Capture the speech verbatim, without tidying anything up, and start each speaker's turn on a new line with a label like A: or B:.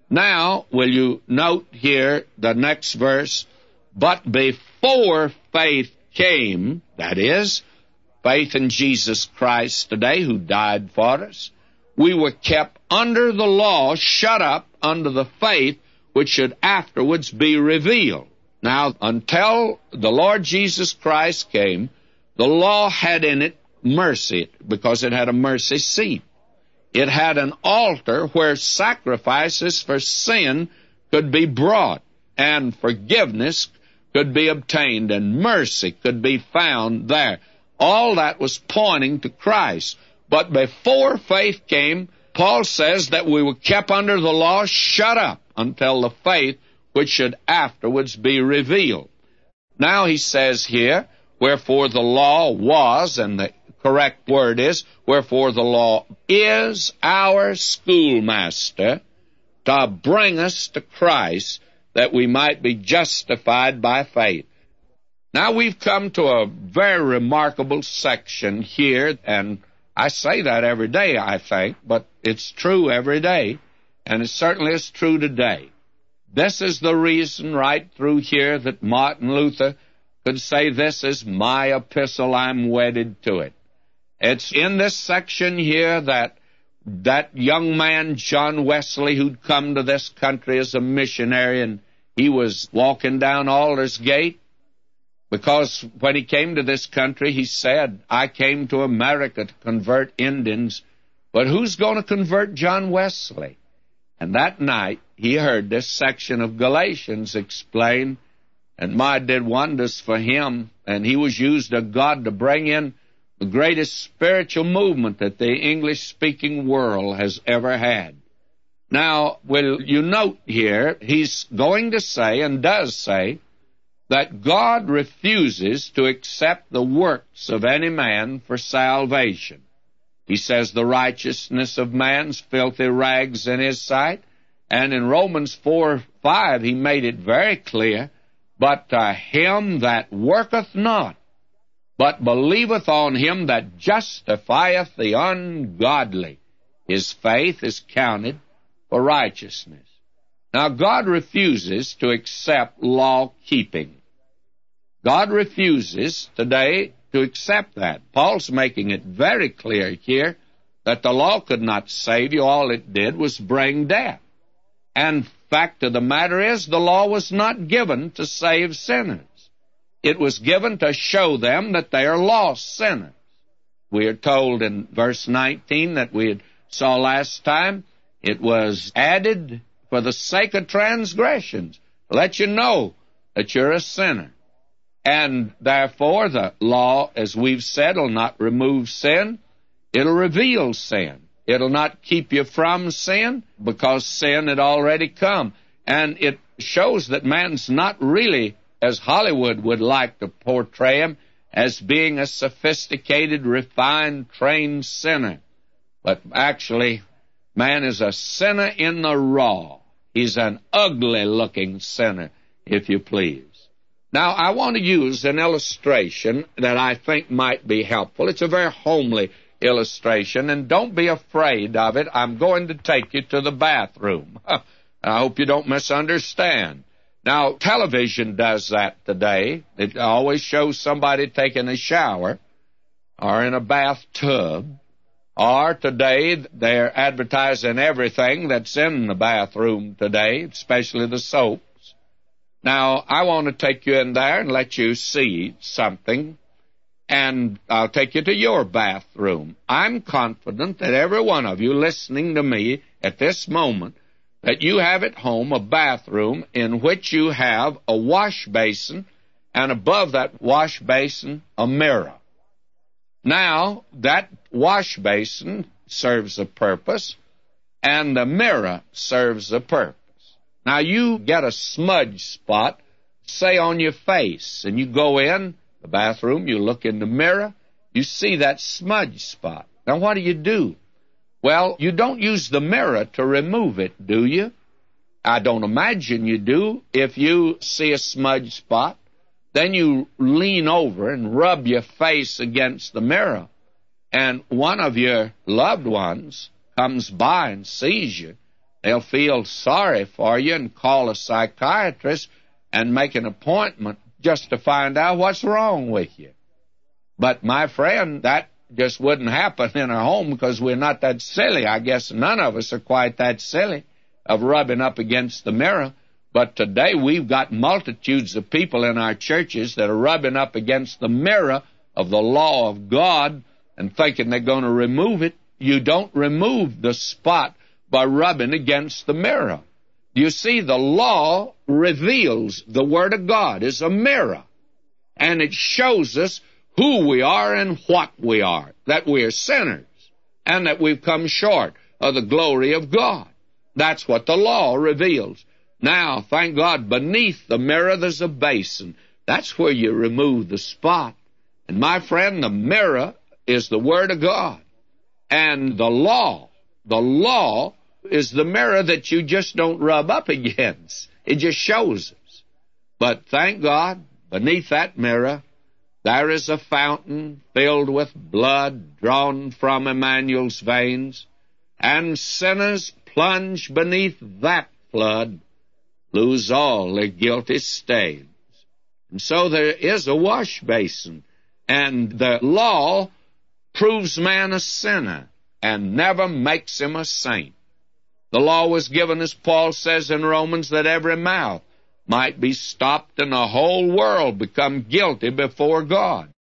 A: Now, will you note here the next verse? But before faith came, that is, faith in Jesus Christ today, who died for us, we were kept under the law, shut up under the faith which should afterwards be revealed. Now, until the Lord Jesus Christ came, the law had in it mercy, because it had a mercy seat. It had an altar where sacrifices for sin could be brought, and forgiveness could be obtained, and mercy could be found there. All that was pointing to Christ. But before faith came, Paul says that we were kept under the law, shut up, until the faith which should afterwards be revealed. Now he says here, wherefore the law was, and the correct word is, wherefore the law is our schoolmaster to bring us to Christ, that we might be justified by faith. Now we've come to a very remarkable section here, and I say that every day, I think, but it's true every day, and it certainly is true today. This is the reason right through here that Martin Luther could say, this is my epistle, I'm wedded to it. It's in this section here that that young man, John Wesley, who'd come to this country as a missionary, and he was walking down Aldersgate, because when he came to this country, he said, I came to America to convert Indians, but who's going to convert John Wesley? And that night, he heard this section of Galatians explained, and my did wonders for him, and he was used of God to bring in the greatest spiritual movement that the English-speaking world has ever had. Now, will you note here, he's going to say, and does say, that God refuses to accept the works of any man for salvation. He says the righteousness of man's filthy rags in his sight, and in Romans four five he made it very clear, but to him that worketh not, but believeth on him that justifieth the ungodly, his faith is counted for righteousness. Now, God refuses to accept law-keeping. God refuses today to accept that. Paul's making it very clear here that the law could not save you. All it did was bring death. And fact of the matter is, the law was not given to save sinners. It was given to show them that they are lost sinners. We are told in verse nineteen that we had saw last time, it was added for the sake of transgressions, to let you know that you're a sinner. And therefore, the law, as we've said, will not remove sin. It'll reveal sin. It'll not keep you from sin, because sin had already come. And it shows that man's not really, as Hollywood would like to portray him, as being a sophisticated, refined, trained sinner. But actually, man is a sinner in the raw. He's an ugly-looking sinner, if you please. Now, I want to use an illustration that I think might be helpful. It's a very homely illustration, and don't be afraid of it. I'm going to take you to the bathroom. I hope you don't misunderstand. Now, television does that today. It always shows somebody taking a shower or in a bathtub. Or today, they're advertising everything that's in the bathroom today, especially the soaps. Now, I want to take you in there and let you see something, and I'll take you to your bathroom. I'm confident that every one of you listening to me at this moment, that you have at home a bathroom in which you have a wash basin, and above that wash basin, a mirror. Now, that wash basin serves a purpose, and the mirror serves a purpose. Now, you get a smudge spot, say, on your face, and you go in the bathroom, you look in the mirror, you see that smudge spot. Now, what do you do? Well, you don't use the mirror to remove it, do you? I don't imagine you do. If you see a smudge spot, then you lean over and rub your face against the mirror, and one of your loved ones comes by and sees you, They'll feel sorry for you and call a psychiatrist and make an appointment just to find out what's wrong with you. But, my friend, that just wouldn't happen in our home because we're not that silly. I guess none of us are quite that silly of rubbing up against the mirror. But today we've got multitudes of people in our churches that are rubbing up against the mirror of the law of God and thinking they're going to remove it. You don't remove the spot by rubbing against the mirror. You see, the law reveals the Word of God is a mirror, and it shows us who we are and what we are, that we are sinners, and that we've come short of the glory of God. That's what the law reveals. Now, thank God, beneath the mirror there's a basin. That's where you remove the spot. And my friend, the mirror is the Word of God. And the law, the law is the mirror that you just don't rub up against. It just shows us. But thank God, beneath that mirror, there is a fountain filled with blood drawn from Emmanuel's veins, and sinners plunge beneath that flood, lose all their guilty stains. And so there is a wash basin, and the law proves man a sinner and never makes him a saint. The law was given, as Paul says in Romans, that every mouth might be stopped and the whole world become guilty before God.